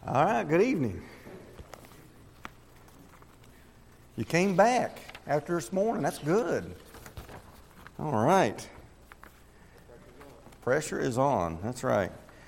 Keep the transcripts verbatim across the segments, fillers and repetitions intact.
All right, good evening. You came back after this morning. That's good. All right. Pressure is on. That's right.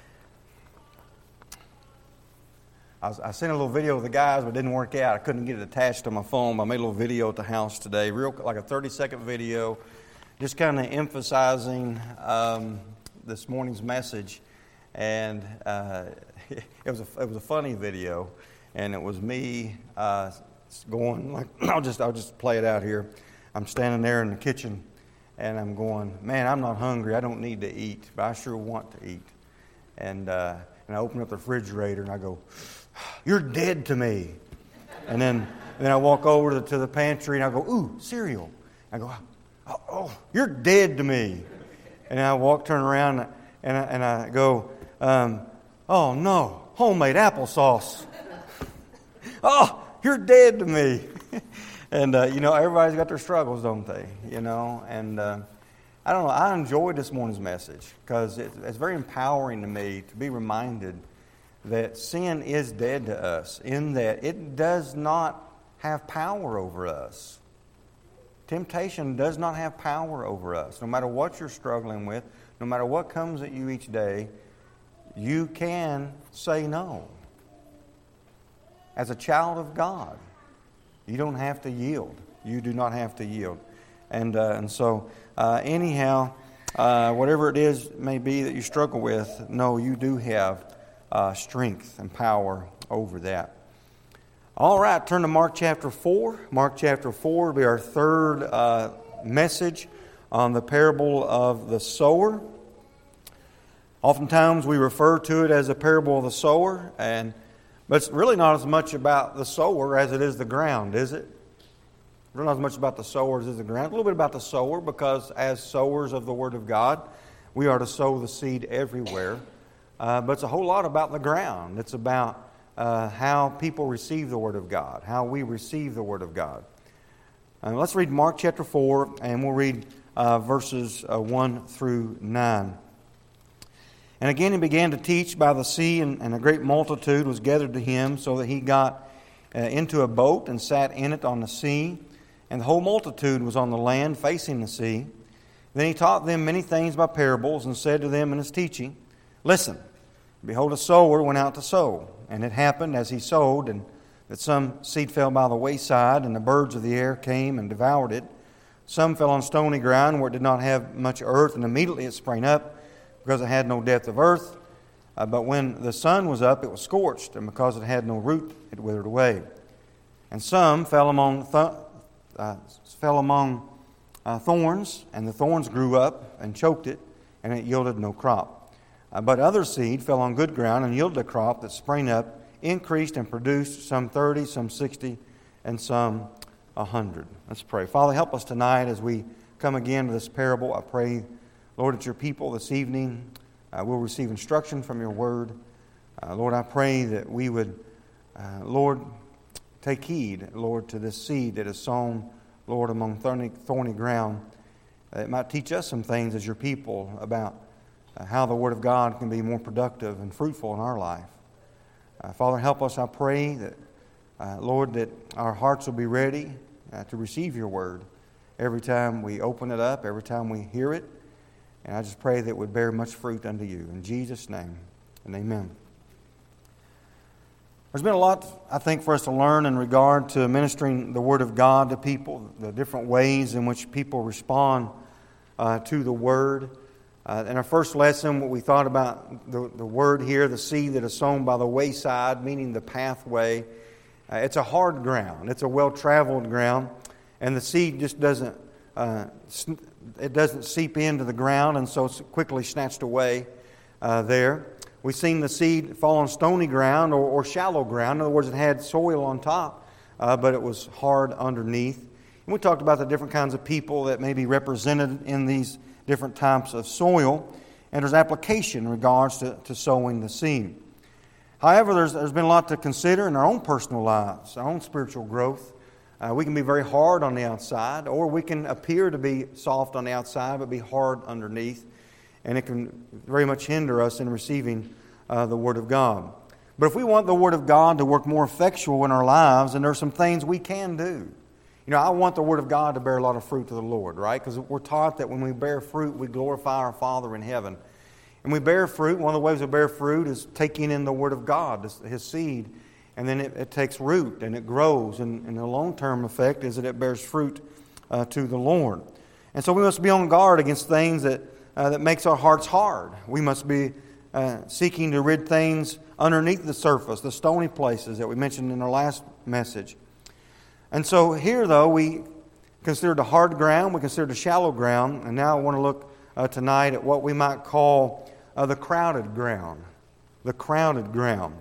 I, was, I sent a little video of the guys, but it didn't work out. I couldn't get it attached to my phone. I made a little video at the house today, real like a thirty-second video, just kind of emphasizing um, this morning's message. And uh, it was a it was a funny video, and it was me uh, going like I'll just I'll just play it out here. I'm standing there in the kitchen, and I'm going, man, I'm not hungry. I don't need to eat, but I sure want to eat. And uh, and I open up the refrigerator and I go, you're dead to me. And then and then I walk over to the, to the pantry and I go, ooh, cereal. I go, oh, oh, you're dead to me. And I walk, turn around, and I, and I go. Um, oh no, homemade applesauce. Oh, you're dead to me. And, uh, you know, everybody's got their struggles, don't they? You know, and uh, I don't know, I enjoyed this morning's message because it, it's very empowering to me to be reminded that sin is dead to us in that it does not have power over us. Temptation does not have power over us. No matter what you're struggling with, no matter what comes at you each day, you can say no. As a child of God, you don't have to yield. You do not have to yield. And uh, and so, uh, anyhow, uh, whatever it is may be that you struggle with, no, you do have uh, strength and power over that. All right, turn to Mark chapter four. Mark chapter four will be our third uh, message on the parable of the sower. Oftentimes we refer to it as a parable of the sower, and but it's really not as much about the sower as it is the ground, is it? Really not as much about the sower as it is the ground. A little bit about the sower, because as sowers of the Word of God, we are to sow the seed everywhere. Uh, but it's a whole lot about the ground. It's about uh, how people receive the Word of God, how we receive the Word of God. Uh, let's read Mark chapter four, and we'll read uh, verses uh, one through nine. And again he began to teach by the sea, and, and a great multitude was gathered to him, so that he got uh, into a boat and sat in it on the sea. And the whole multitude was on the land facing the sea. Then he taught them many things by parables, and said to them in his teaching, listen, behold, a sower went out to sow. And it happened as he sowed, and that some seed fell by the wayside, and the birds of the air came and devoured it. Some fell on stony ground where it did not have much earth, and immediately it sprang up, because it had no depth of earth. Uh, but when the sun was up, it was scorched, and because it had no root, it withered away. And some fell among th- uh, fell among uh, thorns, and the thorns grew up and choked it, and it yielded no crop. Uh, but other seed fell on good ground and yielded a crop that sprang up, increased, and produced some thirty, some sixty, and some a hundred. Let's pray. Father, help us tonight as we come again to this parable. I pray, Lord, that your people this evening uh, will receive instruction from your word. Uh, Lord, I pray that we would, uh, Lord, take heed, Lord, to this seed that is sown, Lord, among thorny, thorny ground. Uh, it might teach us some things as your people about uh, how the word of God can be more productive and fruitful in our life. Uh, Father, help us, I pray, that, uh, Lord, that our hearts will be ready uh, to receive your word every time we open it up, every time we hear it. And I just pray that it would bear much fruit unto you. In Jesus' name, and amen. There's been a lot, I think, for us to learn in regard to ministering the Word of God to people, the different ways in which people respond uh, to the Word. Uh, in our first lesson, what we thought about the, the Word here, the seed that is sown by the wayside, meaning the pathway. Uh, it's a hard ground. It's a well-traveled ground. And the seed just doesn't... Uh, it doesn't seep into the ground, and so it's quickly snatched away uh, there. We've seen the seed fall on stony ground or, or shallow ground. In other words, it had soil on top, uh, but it was hard underneath. And we talked about the different kinds of people that may be represented in these different types of soil, and there's application in regards to, to sowing the seed. However, there's, there's been a lot to consider in our own personal lives, our own spiritual growth. Uh, we can be very hard on the outside, or we can appear to be soft on the outside but be hard underneath, and it can very much hinder us in receiving uh, the Word of God. But if we want the Word of God to work more effectual in our lives, then there are some things we can do. You know, I want the Word of God to bear a lot of fruit to the Lord, right? Because we're taught that when we bear fruit, we glorify our Father in heaven. And we bear fruit. One of the ways we bear fruit is taking in the Word of God, His seed, and then it, it takes root and it grows. And, and the long-term effect is that it bears fruit uh, to the Lord. And so we must be on guard against things that uh, that makes our hearts hard. We must be uh, seeking to rid things underneath the surface, the stony places that we mentioned in our last message. And so here, though, we considered the hard ground, we considered the shallow ground, and now I want to look uh, tonight at what we might call uh, the crowded ground. The crowded ground.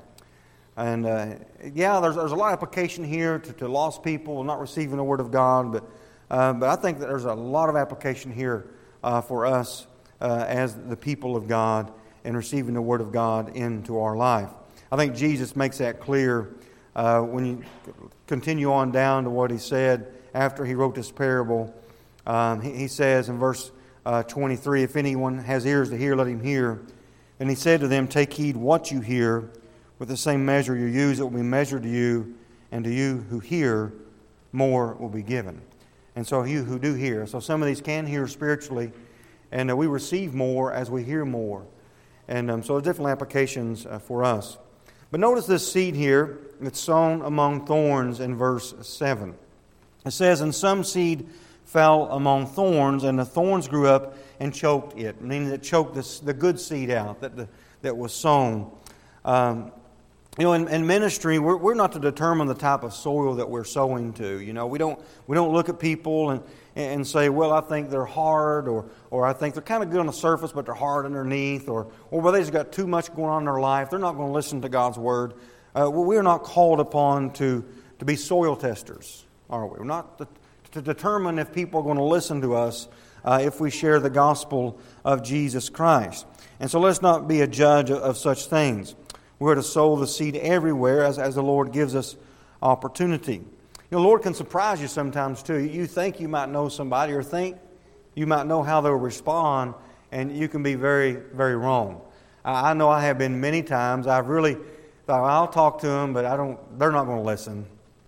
And uh, yeah, there's, there's a lot of application here to, to lost people not receiving the Word of God, but uh, but I think that there's a lot of application here uh, for us uh, as the people of God and receiving the Word of God into our life. I think Jesus makes that clear uh, when you continue on down to what He said after He wrote this parable. Um, he, he says in verse uh, twenty-three, "If anyone has ears to hear, let him hear. And He said to them, Take heed what you hear. With the same measure you use, it will be measured to you, and to you who hear, more will be given." And so you who do hear. So some of these can hear spiritually, and uh, we receive more as we hear more. And um, so there's different applications uh, for us. But notice this seed here that's sown among thorns in verse seven. It says, "And some seed fell among thorns, and the thorns grew up and choked it," meaning it choked this, the good seed out that, the, that was sown. Um, You know, in, in ministry, we're, we're not to determine the type of soil that we're sowing to. You know, we don't we don't look at people and and say, well, I think they're hard, or or I think they're kind of good on the surface, but they're hard underneath, or or well, they just got too much going on in their life. They're not going to listen to God's Word. Uh, well, we're not called upon to to be soil testers, are we? We're not to, to determine if people are going to listen to us uh, if we share the gospel of Jesus Christ. And so let's not be a judge of, of such things. We're to sow the seed everywhere as, as the Lord gives us opportunity. You know, the Lord can surprise you sometimes too. You think you might know somebody, or think you might know how they'll respond, and you can be very, very wrong. I, I know I have been many times. I've really thought, I'll talk to them, but I don't. They're not going to listen.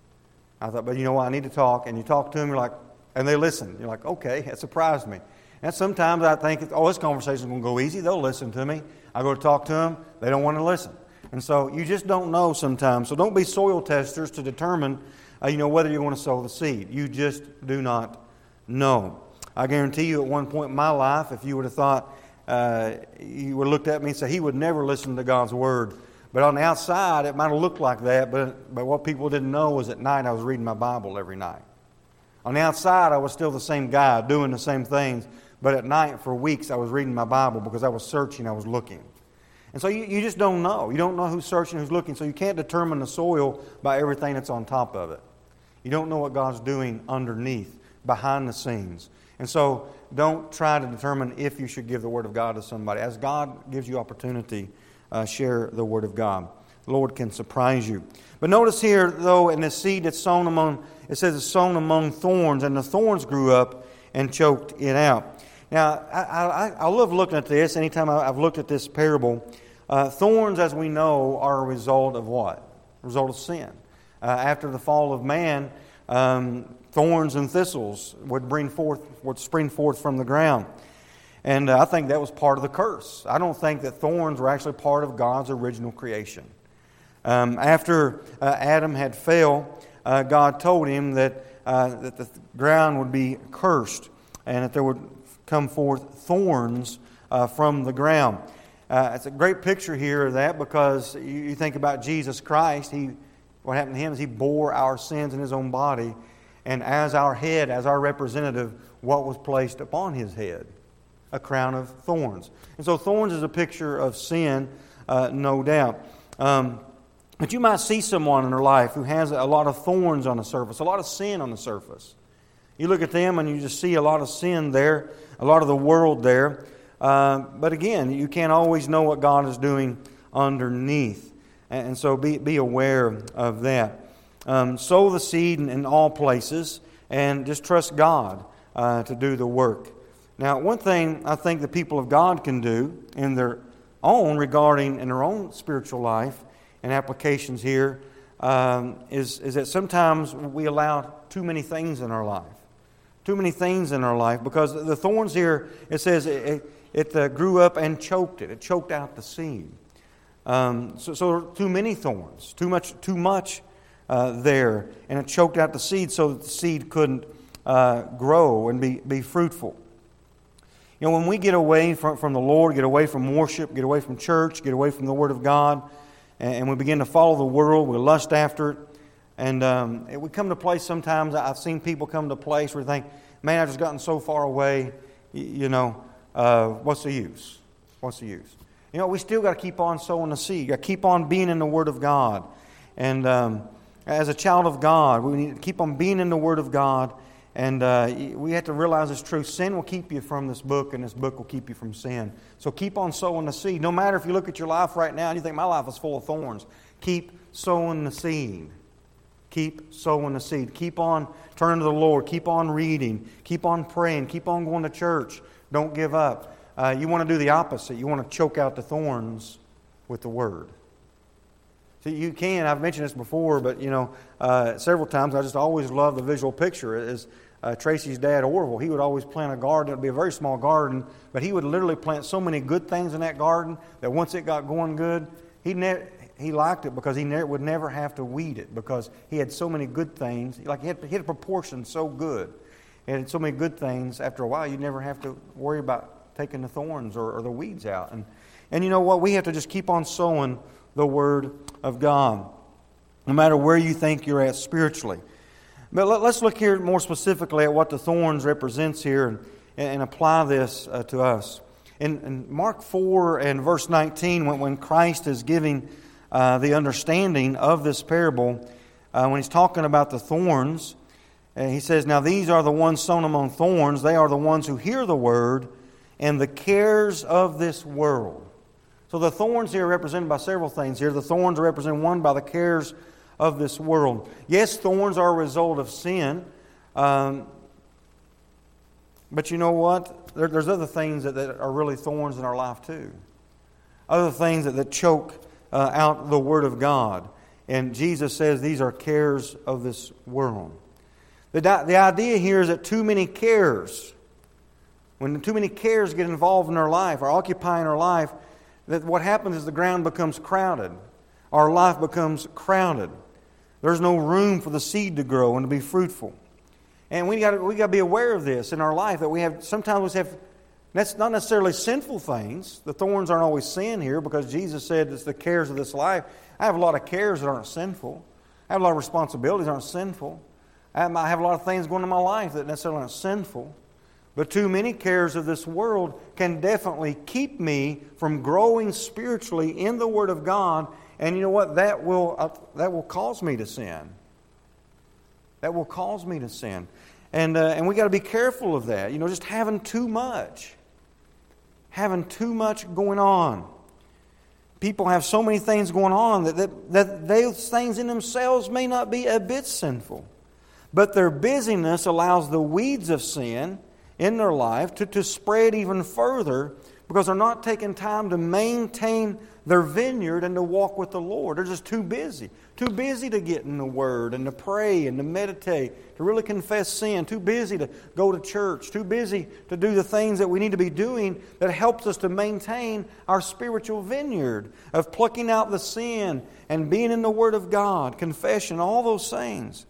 I thought, but you know what? I need to talk. And you talk to them, you're like, and they listen. You're like, okay, that surprised me. And sometimes I think, oh, this conversation is going to go easy. They'll listen to me. I go to talk to them. They don't want to listen. And so you just don't know sometimes. So don't be soil testers to determine, uh, you know, whether you want to sow the seed. You just do not know. I guarantee you at one point in my life, if you would have thought, uh, you would have looked at me and said, he would never listen to God's Word. But on the outside, it might have looked like that. But, but what people didn't know was at night I was reading my Bible every night. On the outside, I was still the same guy doing the same things. But at night, for weeks, I was reading my Bible because I was searching, I was looking. And so you, you just don't know. You don't know who's searching, who's looking. So you can't determine the soil by everything that's on top of it. You don't know what God's doing underneath, behind the scenes. And so don't try to determine if you should give the Word of God to somebody. As God gives you opportunity, uh, share the Word of God. The Lord can surprise you. But notice here, though, in the seed that's sown among, it says it's sown among thorns, and the thorns grew up and choked it out. Now, I, I, I love looking at this. Anytime I've looked at this parable, uh, thorns, as we know, are a result of what? A result of sin. Uh, after the fall of man, um, thorns and thistles would bring forth, would spring forth from the ground. And uh, I think that was part of the curse. I don't think that thorns were actually part of God's original creation. Um, after uh, Adam had fell, uh, God told him that, uh, that the ground would be cursed and that there would come forth thorns uh, from the ground. Uh, it's a great picture here of that, because you, you think about Jesus Christ. He, what happened to Him is He bore our sins in His own body, and as our head, as our representative, what was placed upon His head? A crown of thorns. And so thorns is a picture of sin, uh, no doubt. Um, but you might see someone in their life who has a lot of thorns on the surface, a lot of sin on the surface. You look at them and you just see a lot of sin there, a lot of the world there. Uh, but again, you can't always know what God is doing underneath. And, and so be, be aware of that. Um, sow the seed in, in all places and just trust God uh, to do the work. Now, one thing I think the people of God can do in their own regarding in their own spiritual life, and applications here um, is, is that sometimes we allow too many things in our life. Too many things in our life, because the thorns here, it says it, it, it uh, grew up and choked it. It choked out the seed. Um, so, so too many thorns, too much, too much uh, there, and it choked out the seed so that the seed couldn't uh, grow and be, be fruitful. You know, when we get away from, from the Lord, get away from worship, get away from church, get away from the Word of God, and, and we begin to follow the world, we lust after it, and um, we come to a place sometimes, I've seen people come to a place where they think, man, I've just gotten so far away, you, you know, uh, what's the use? What's the use? You know, we still got to keep on sowing the seed. Got to keep on being in the Word of God. And um, as a child of God, we need to keep on being in the Word of God. And uh, we have to realize it's true. Sin will keep you from this book, and this book will keep you from sin. So keep on sowing the seed. No matter if you look at your life right now and you think, my life is full of thorns. Keep sowing the seed. Keep sowing the seed. Keep on turning to the Lord. Keep on reading. Keep on praying. Keep on going to church. Don't give up. Uh, you want to do the opposite. You want to choke out the thorns with the Word. So you can. I've mentioned this before, but you know, uh, several times. I just always love the visual picture. Is uh, Tracy's dad, Orville? He would always plant a garden. It would be a very small garden, but he would literally plant so many good things in that garden that once it got going good, he never. He liked it because he ne- would never have to weed it, because he had so many good things. Like he had, he had a proportion so good. He had so many good things. After a while, you'd never have to worry about taking the thorns or, or the weeds out. And, and you know what? We have to just keep on sowing the Word of God, no matter where you think you're at spiritually. But let, let's look here more specifically at what the thorns represents here and, and apply this uh, to us. In, in Mark four and verse nineteen, when, when Christ is giving Uh, the understanding of this parable, uh, when he's talking about the thorns, uh, he says, now these are the ones sown among thorns. They are the ones who hear the word and the cares of this world. So the thorns here are represented by several things here. The thorns are represented, one, by the cares of this world. Yes, thorns are a result of sin. Um, but you know what? There, there's other things that, that are really thorns in our life too. Other things that, that choke Uh, out the Word of God. And Jesus says these are cares of this world. The, the idea here is that too many cares, when too many cares get involved in our life, or occupying our life, that what happens is the ground becomes crowded. Our life becomes crowded. There's no room for the seed to grow and to be fruitful. And we got we got to be aware of this in our life, that we have sometimes we have. That's not necessarily sinful things. The thorns aren't always sin here, because Jesus said it's the cares of this life. I have a lot of cares that aren't sinful. I have a lot of responsibilities that aren't sinful. I have a lot of things going on in my life that necessarily aren't sinful. But too many cares of this world can definitely keep me from growing spiritually in the Word of God. And you know what? That will, uh, that will cause me to sin. That will cause me to sin. And, uh, and we got to be careful of that. You know, just having too much. Having too much going on. People have so many things going on that, that, that those things in themselves may not be a bit sinful. But their busyness allows the weeds of sin in their life to, to spread even further, because they're not taking time to maintain their vineyard and to walk with the Lord. They're just too busy. Too busy to get in the Word and to pray and to meditate, to really confess sin. Too busy to go to church. Too busy to do the things that we need to be doing that helps us to maintain our spiritual vineyard of plucking out the sin and being in the Word of God, confession, all those things.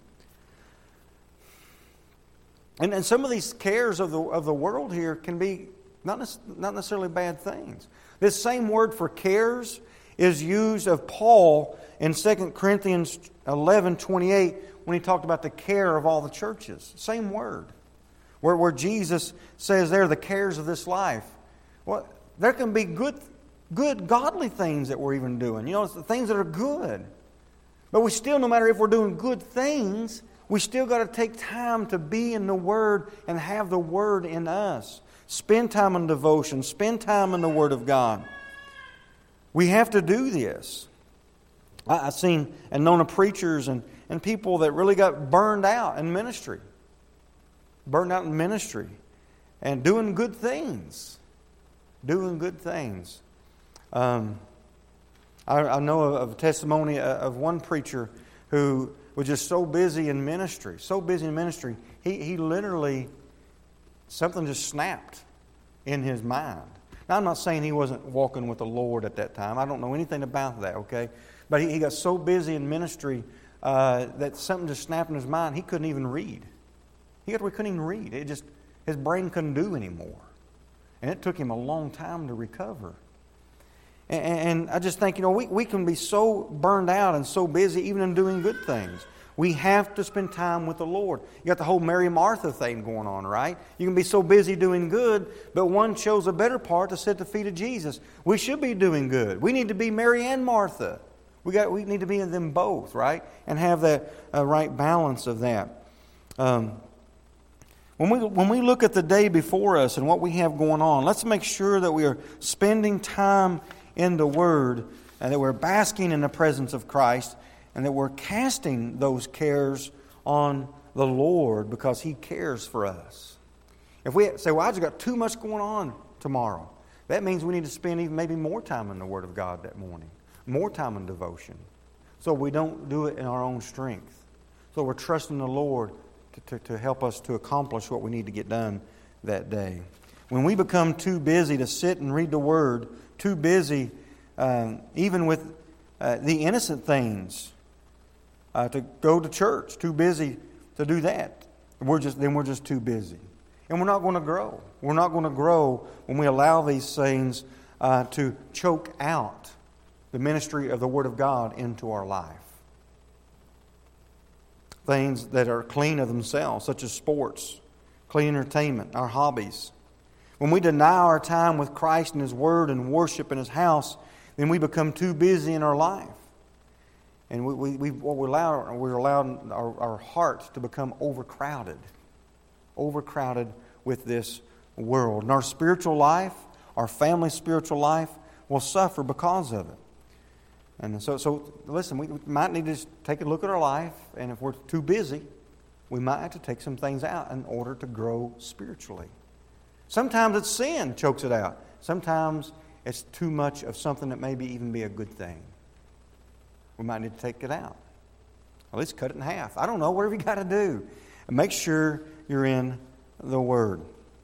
And, and some of these cares of the, of the world here can be not, not necessarily bad things. This same word for cares is used of Paul in Second Corinthians eleven twenty-eight when he talked about the care of all the churches. Same word. Where, where Jesus says there, the cares of this life. Well, there can be good, good, godly things that we're even doing. You know, it's the things that are good. But we still, no matter if we're doing good things, we still got to take time to be in the Word and have the Word in us. Spend time in devotion. Spend time in the Word of God. We have to do this. I've seen and known of preachers and, and people that really got burned out in ministry. Burned out in ministry. And doing good things. Doing good things. Um, I, I know of a testimony of one preacher who was just so busy in ministry, so busy in ministry, he, he literally, something just snapped in his mind. Now, I'm not saying he wasn't walking with the Lord at that time. I don't know anything about that, okay? But he, he got so busy in ministry uh, that something just snapped in his mind. He couldn't even read. He got, we couldn't even read. It just, his brain couldn't do anymore. And it took him a long time to recover. And, and I just think, you know, we, we can be so burned out and so busy even in doing good things. We have to spend time with the Lord. You got the whole Mary Martha thing going on, right? You can be so busy doing good, but one chose a better part to sit at the feet of Jesus. We should be doing good. We need to be Mary and Martha. We got. We need to be in them both, right? And have that uh, right balance of that. Um, when we when we look at the day before us and what we have going on, let's make sure that we are spending time in the Word and that we're basking in the presence of Christ, and that we're casting those cares on the Lord because He cares for us. If we say, well, I just got too much going on tomorrow, that means we need to spend even maybe more time in the Word of God that morning, more time in devotion, so we don't do it in our own strength. So we're trusting the Lord to, to, to help us to accomplish what we need to get done that day. When we become too busy to sit and read the Word, too busy um, even with uh, the innocent things, Uh, to go to church, too busy to do that. We're just then we're just too busy, and we're not going to grow. We're not going to grow when we allow these things uh, to choke out the ministry of the Word of God into our life. Things that are clean of themselves, such as sports, clean entertainment, our hobbies. When we deny our time with Christ and His Word and worship in His house, then we become too busy in our life. And we, we, we, what we allow, we're allowing our, our hearts to become overcrowded. Overcrowded with this world. And our spiritual life, our family's spiritual life, will suffer because of it. And so, so listen, we might need to just take a look at our life, and if we're too busy, we might have to take some things out in order to grow spiritually. Sometimes it's sin chokes it out. Sometimes it's too much of something that maybe even be a good thing. We might need to take it out. At least cut it in half. I don't know, whatever you got to do. And make sure you're in the Word.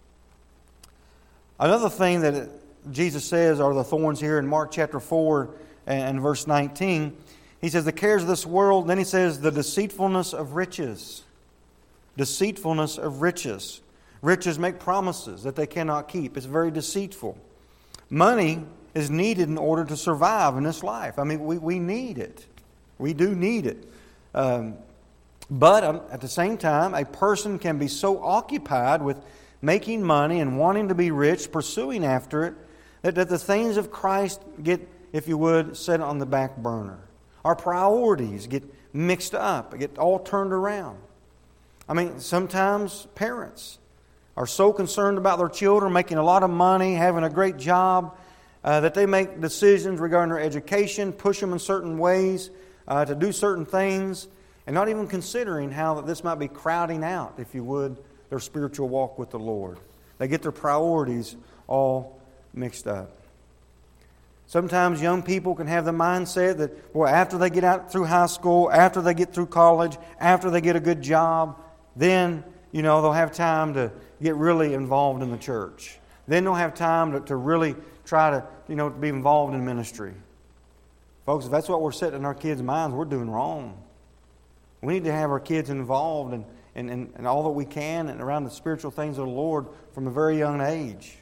Another thing that Jesus says are the thorns here in Mark chapter four and verse nineteen. He says the cares of this world. Then he says the deceitfulness of riches. Deceitfulness of riches. Riches make promises that they cannot keep. It's very deceitful. Money is needed in order to survive in this life. I mean, we, we need it. We do need it. Um, but um, at the same time, a person can be so occupied with making money and wanting to be rich, pursuing after it, that, that the things of Christ get, if you would, set on the back burner. Our priorities get mixed up, get all turned around. I mean, sometimes parents are so concerned about their children making a lot of money, having a great job, Uh, that they make decisions regarding their education, push them in certain ways uh, to do certain things, and not even considering how that this might be crowding out, if you would, their spiritual walk with the Lord. They get their priorities all mixed up. Sometimes young people can have the mindset that, well, after they get out through high school, after they get through college, after they get a good job, then, you know, they'll have time to get really involved in the church. Then they'll have time to, to really try to, you know, be involved in ministry. Folks, if that's what we're setting in our kids' minds, we're doing wrong. We need to have our kids involved in, in, in, in all that we can and around the spiritual things of the Lord from a very young age.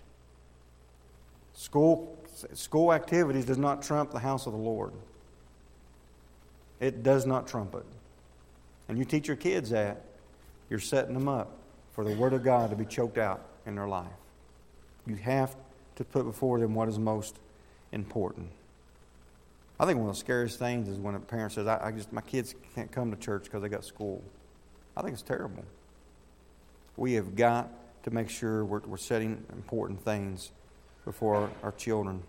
School, school activities does not trump the house of the Lord. It does not trump it. And you teach your kids that, you're setting them up for the Word of God to be choked out in their life. You have to put before them what is most important. I think one of the scariest things is when a parent says, I, I just my kids can't come to church because they got school. I think it's terrible. We have got to make sure we're, we're setting important things before our, our children.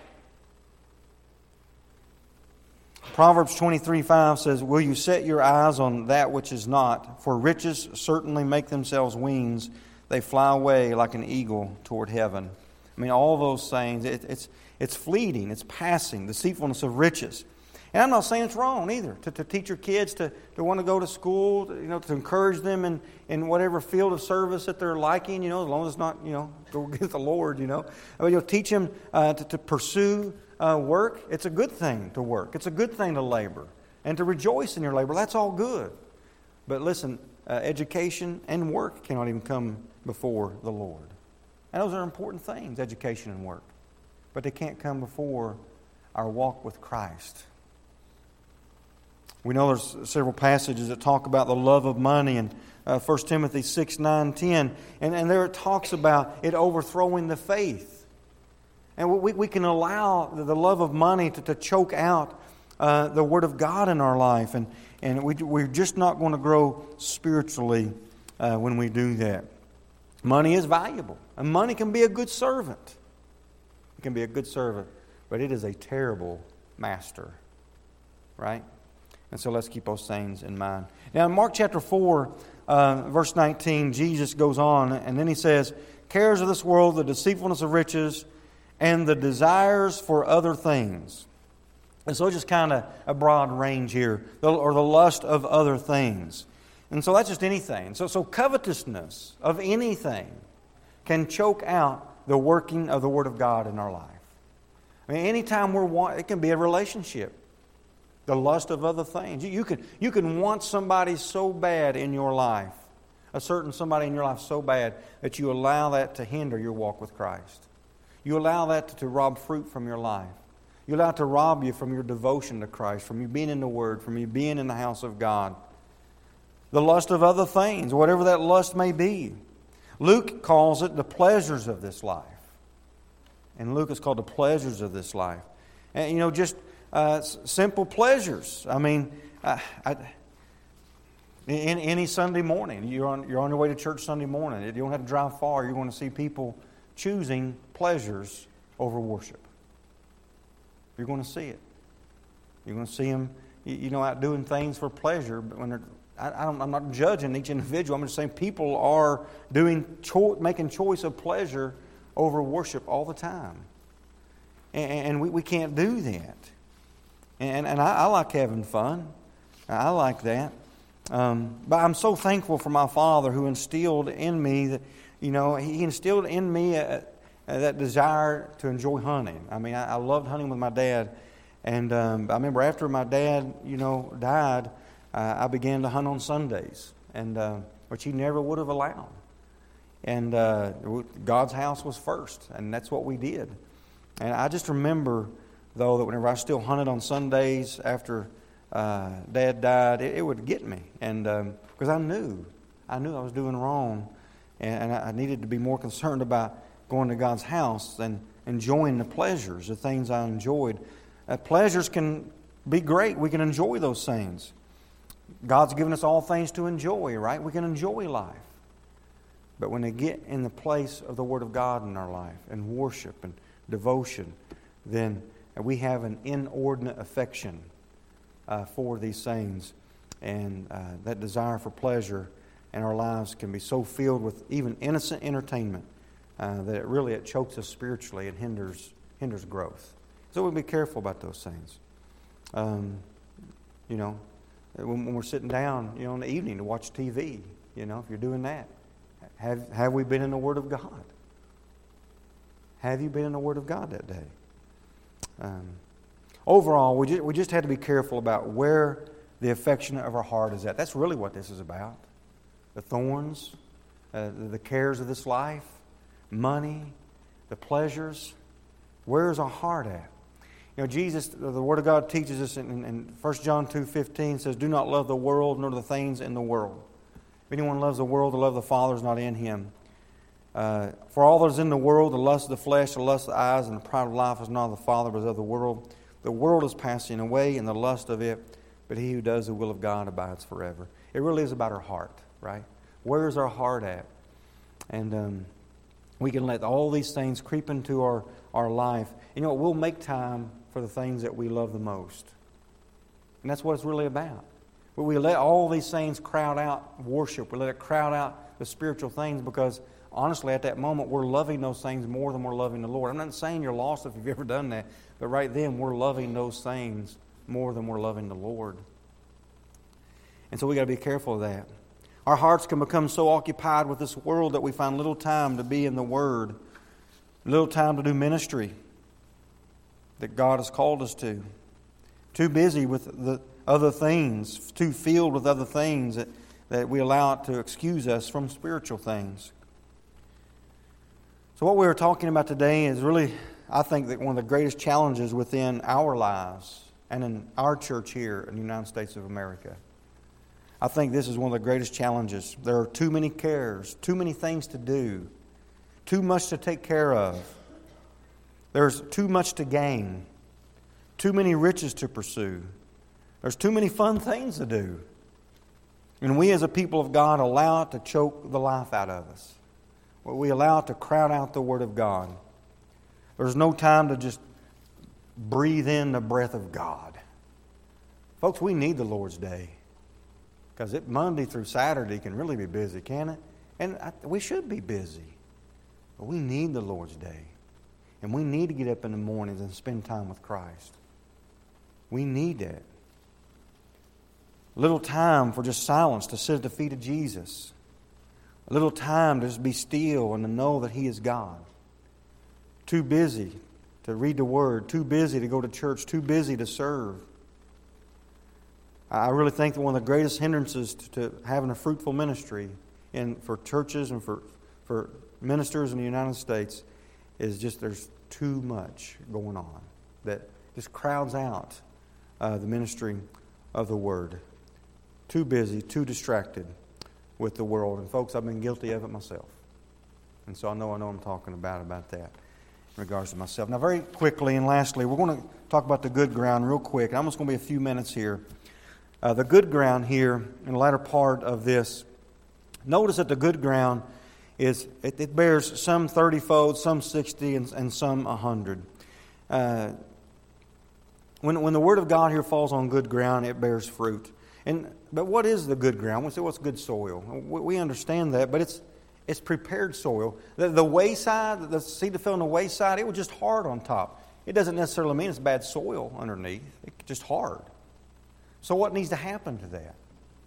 Proverbs twenty-three five says, will you set your eyes on that which is not? For riches certainly make themselves wings. They fly away like an eagle toward heaven. I mean, all those things. It, it's It's fleeting. It's passing. Deceitfulness of riches. And I'm not saying it's wrong either to, to teach your kids to, to want to go to school, to, you know, to encourage them in, in whatever field of service that they're liking, you know, as long as it's not, you know, go get the Lord, you know. But you'll teach them uh, to, to pursue uh, work. It's a good thing to work. It's a good thing to labor and to rejoice in your labor. That's all good. But listen, uh, education and work cannot even come before the Lord. And those are important things, education and work. But they can't come before our walk with Christ. We know there's several passages that talk about the love of money, and uh, First Timothy six, nine, ten. And, and there it talks about it overthrowing the faith. And we, we can allow the love of money to, to choke out uh, the Word of God in our life. And, and we, we're just not going to grow spiritually uh, when we do that. Money is valuable. And money can be a good servant. It can be a good servant. But it is a terrible master. Right? And so let's keep those things in mind. Now in Mark chapter four, uh, verse nineteen, Jesus goes on and then he says, cares of this world, the deceitfulness of riches, and the desires for other things. And so it's just kind of a broad range here, or the lust of other things. And so that's just anything. So, so covetousness of anything can choke out the working of the Word of God in our life. I mean, anytime we're want, it can be a relationship. The lust of other things. You, you, can, you can want somebody so bad in your life, a certain somebody in your life so bad, that you allow that to hinder your walk with Christ. You allow that to, to rob fruit from your life. You allow it to rob you from your devotion to Christ, from you being in the Word, from you being in the house of God. The lust of other things, whatever that lust may be. Luke calls it the pleasures of this life. And Luke is called the pleasures of this life. And, you know, just uh, simple pleasures. I mean, uh, I, in, any Sunday morning, you're on, you're on your way to church Sunday morning. You don't have to drive far. You're going to see people choosing pleasures over worship. You're going to see it. You're going to see them, you know, out doing things for pleasure. But when they're, I, I don't, I'm not judging each individual. I'm just saying people are doing, cho- making choice of pleasure over worship all the time, and, and we, we can't do that. And and I, I like having fun. I like that. Um, but I'm so thankful for my father who instilled in me that, you know, he instilled in me a, a, that desire to enjoy hunting. I mean, I, I loved hunting with my dad. And um, I remember after my dad, you know, died, uh, I began to hunt on Sundays, and uh, which he never would have allowed. And uh, God's house was first, and that's what we did. And I just remember, though, that whenever I still hunted on Sundays after uh, Dad died, it, it would get me, and because um, I knew, I knew I was doing wrong, and, and I needed to be more concerned about going to God's house than enjoying the pleasures, the things I enjoyed. Uh, pleasures can be great. We can enjoy those things. God's given us all things to enjoy, right? We can enjoy life. But when they get in the place of the Word of God in our life, and worship and devotion, then we have an inordinate affection uh, for these things. And uh, that desire for pleasure in our lives can be so filled with even innocent entertainment uh, that it really it chokes us spiritually and hinders hinders growth. So we'll be careful about those things. Um, you know, when, when we're sitting down, you know, in the evening to watch T V, you know, if you're doing that, have have we been in the Word of God? Have you been in the Word of God that day? Um, overall, we just, we just had to be careful about where the affection of our heart is at. That's really what this is about. The thorns, uh, the cares of this life, money, the pleasures. Where is our heart at? You know, Jesus, the Word of God teaches us in, in First John two fifteen says, "Do not love the world nor the things in the world. If anyone loves the world, the love of the Father is not in him. Uh, for all that is in the world, the lust of the flesh, the lust of the eyes, and the pride of life is not of the Father, but is of the world. The world is passing away, and the lust of it, but he who does the will of God abides forever." It really is about our heart, right? Where is our heart at? And um, we can let all these things creep into our, our life. You know, we'll make time for the things that we love the most. And that's what it's really about. But we let all these things crowd out worship. We let it crowd out the spiritual things because honestly, at that moment, we're loving those things more than we're loving the Lord. I'm not saying you're lost if you've ever done that, but right then, we're loving those things more than we're loving the Lord. And so we got to be careful of that. Our hearts can become so occupied with this world that we find little time to be in the Word, little time to do ministry that God has called us to. Too busy with the other things, too filled with other things that, that we allow it to excuse us from spiritual things. So what we were talking about today is really, I think, that one of the greatest challenges within our lives and in our church here in the United States of America. I think this is one of the greatest challenges. There are too many cares, too many things to do, too much to take care of. There's too much to gain, too many riches to pursue. There's too many fun things to do. And we as a people of God allow it to choke the life out of us. We allow it to crowd out the Word of God. There's no time to just breathe in the breath of God. Folks, we need the Lord's Day. Because it Monday through Saturday can really be busy, can it? And I, we should be busy. But we need the Lord's Day. And we need to get up in the mornings and spend time with Christ. We need that. A little time for just silence to sit at the feet of Jesus. A little time to just be still and to know that He is God. Too busy to read the Word. Too busy to go to church. Too busy to serve. I really think that one of the greatest hindrances to, to having a fruitful ministry in, for churches and for, for ministers in the United States is just there's too much going on that just crowds out uh, the ministry of the Word. Too busy, too distracted with the world. And folks, I've been guilty of it myself. And so I know I know I'm talking about about that in regards to myself. Now very quickly and lastly, we're going to talk about the good ground real quick. I'm just going to be a few minutes here. Uh, the good ground here in the latter part of this, notice that the good ground is, it, it bears some thirty-fold, some sixty, and, and some one hundred. Uh, when, when the Word of God here falls on good ground, it bears fruit. And But what is the good ground? We say, what's good soil? We, we understand that, but it's it's prepared soil. The, the wayside, the seed that fell on the wayside, it was just hard on top. It doesn't necessarily mean it's bad soil underneath. It's just hard. So what needs to happen to that?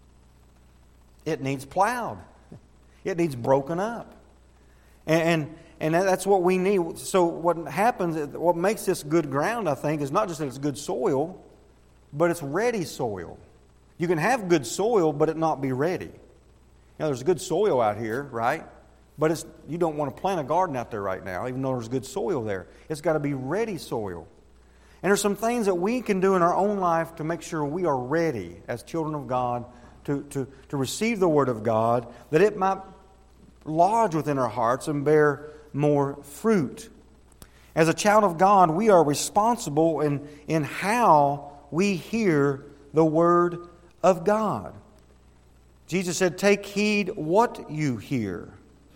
It needs plowed. It needs broken up. And, and, and that's what we need. So what happens, what makes this good ground, I think, is not just that it's good soil, but it's ready soil. You can have good soil, but it not be ready. Now, there's good soil out here, right? But it's, you don't want to plant a garden out there right now, even though there's good soil there. It's got to be ready soil. And there's some things that we can do in our own life to make sure we are ready as children of God to, to, to receive the Word of God, that it might lodge within our hearts and bear more fruit. As a child of God, we are responsible in, in how we hear the Word of God. Jesus said, take heed what you hear.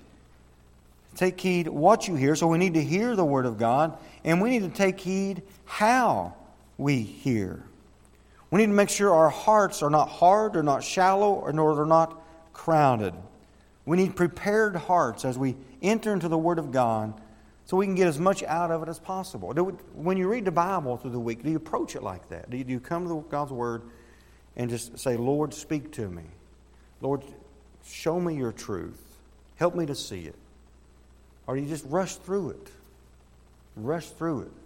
Take heed what you hear. So we need to hear the Word of God, and we need to take heed how we hear. We need to make sure our hearts are not hard, or not shallow, or nor they're not crowded. We need prepared hearts as we enter into the Word of God so we can get as much out of it as possible. Do we, when you read the Bible through the week, do you approach it like that? Do you, do you come to God's Word and just say, Lord, speak to me. Lord, show me your truth. Help me to see it. Or do you just rush through it? Rush through it.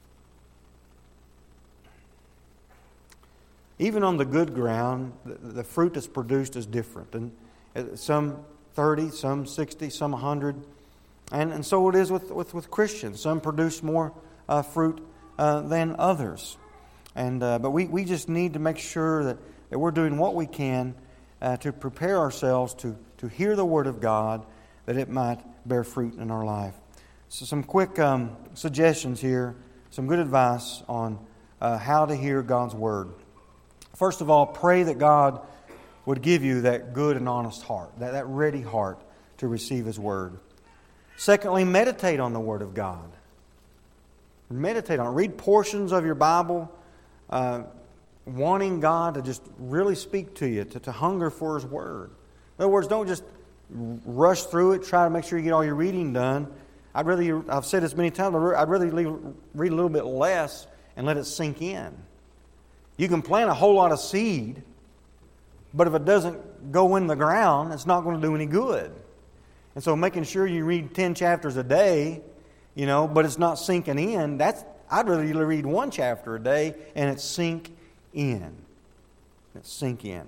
Even on the good ground, the, the fruit that's produced is different. And some thirty, some sixty, some one hundred. And, and so it is with, with, with Christians. Some produce more uh, fruit uh, than others. And uh, But we, we just need to make sure that, that we're doing what we can uh, to prepare ourselves to, to hear the Word of God, that it might bear fruit in our life. So some quick um, suggestions here, some good advice on uh, how to hear God's Word. First of all, pray that God would give you that good and honest heart, that, that ready heart to receive His Word. Secondly, meditate on the Word of God. Meditate on it. Read portions of your Bible, uh, wanting God to just really speak to you, to, to hunger for His Word. In other words, don't just rush through it, try to make sure you get all your reading done. I'd rather, I've said this many times, I'd rather read a little bit less and let it sink in. You can plant a whole lot of seed, but if it doesn't go in the ground, it's not going to do any good. And so making sure you read ten chapters a day, you know, but it's not sinking in, that's, I'd rather you read one chapter a day and it sink in. It sink in.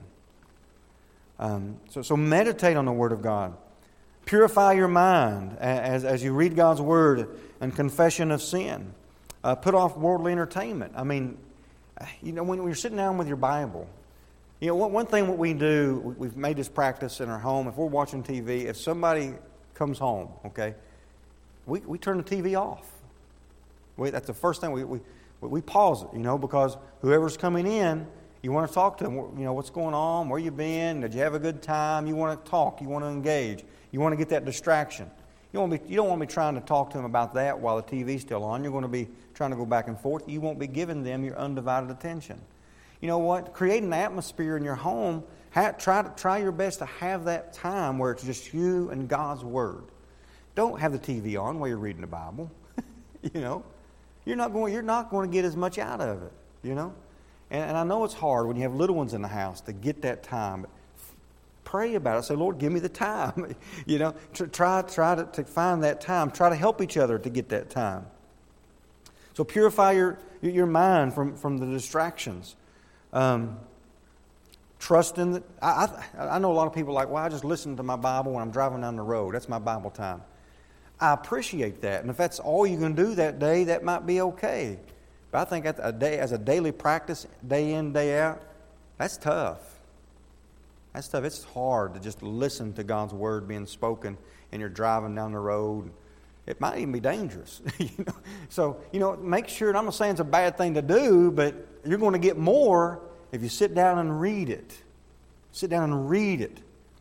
Um, so, so meditate on the Word of God. Purify your mind as, as you read God's Word and confession of sin. Uh, put off worldly entertainment. I mean, you know, when you're sitting down with your Bible, you know, one, one thing what we do, we've made this practice in our home. If we're watching T V, if somebody comes home, okay, we, we turn the T V off. We, that's the first thing we, we we pause it, you know, because whoever's coming in, you want to talk to them. You know, what's going on? Where you been? Did you have a good time? You want to talk. You want to engage. You want to get that distraction. You, won't be, you don't want to be trying to talk to them about that while the T V's still on. You're going to be trying to go back and forth. You won't be giving them your undivided attention. You know what? Create an atmosphere in your home. Have, try, to, try your best to have that time where it's just you and God's Word. Don't have the T V on while you're reading the Bible. You know, you're not going. You're not going to get as much out of it. You know, and, and I know it's hard when you have little ones in the house to get that time. But pray about it. Say, Lord, give me the time. You know, try try to, to find that time. Try to help each other to get that time. So purify your your mind from, from the distractions. Um, trust in the. I, I I know a lot of people are like, well, I just listen to my Bible when I'm driving down the road. That's my Bible time. I appreciate that, and if that's all you can do that day, that might be okay. But I think a day as a daily practice, day in, day out, that's tough. That's tough. It's hard to just listen to God's Word being spoken, and you're driving down the road. It might even be dangerous. You know? So, you know, make sure, and I'm not saying it's a bad thing to do, but you're going to get more if you sit down and read it. Sit down and read it.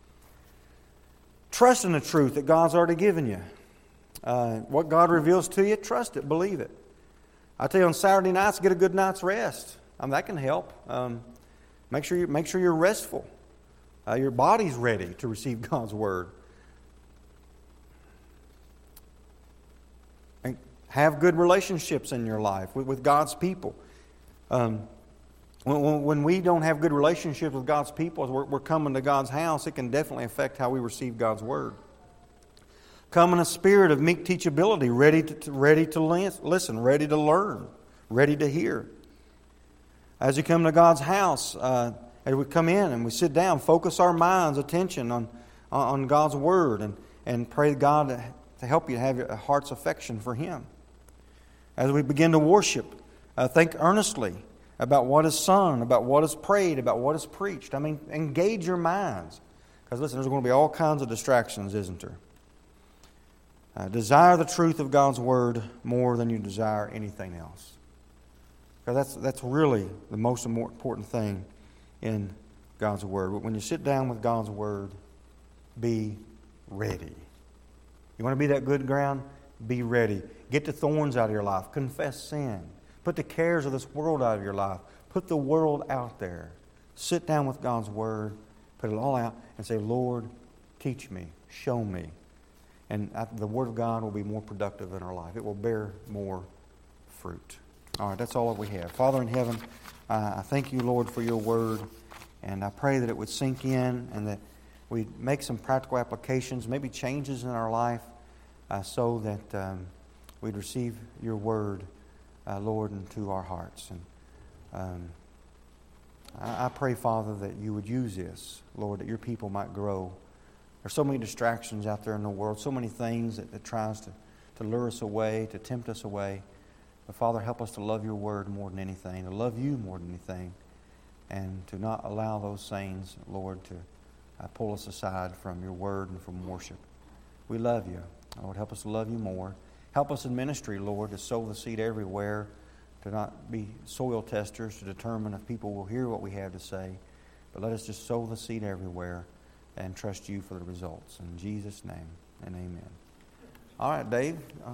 Trust in the truth that God's already given you. Uh, what God reveals to you, trust it, believe it. I tell you, on Saturday nights, get a good night's rest. I mean, that can help. Um, make sure you make sure you're restful. Uh, your body's ready to receive God's Word. And have good relationships in your life with, with God's people. Um, when, when we don't have good relationships with God's people, as we're, we're coming to God's house, it can definitely affect how we receive God's Word. Come in a spirit of meek teachability, ready to, to ready to listen, ready to learn, ready to hear. As you come to God's house, uh, as we come in and we sit down, focus our minds' attention on, on God's Word and, and pray God to, to help you have your heart's affection for Him. As we begin to worship, uh, think earnestly about what is sung, about what is prayed, about what is preached. I mean, engage your minds. Because listen, there's going to be all kinds of distractions, isn't there? Uh, desire the truth of God's Word more than you desire anything else. Because that's, that's really the most important thing in God's Word. When you sit down with God's Word, be ready. You want to be that good ground? Be ready. Get the thorns out of your life. Confess sin. Put the cares of this world out of your life. Put the world out there. Sit down with God's Word. Put it all out and say, Lord, teach me. Show me. And the Word of God will be more productive in our life. It will bear more fruit. All right, that's all that we have. Father in heaven, uh, I thank you, Lord, for your Word. And I pray that it would sink in and that we'd make some practical applications, maybe changes in our life, uh, so that um, we'd receive your Word, uh, Lord, into our hearts. And um, I, I pray, Father, that you would use this, Lord, that your people might grow. There's so many distractions out there in the world, so many things that, that tries to, to lure us away, to tempt us away. But Father, help us to love your Word more than anything, to love you more than anything, and to not allow those things, Lord, to uh, pull us aside from your Word and from worship. We love you. Lord, help us to love you more. Help us in ministry, Lord, to sow the seed everywhere, to not be soil testers to determine if people will hear what we have to say. But let us just sow the seed everywhere and trust you for the results. In Jesus' name, and amen. All right, Dave.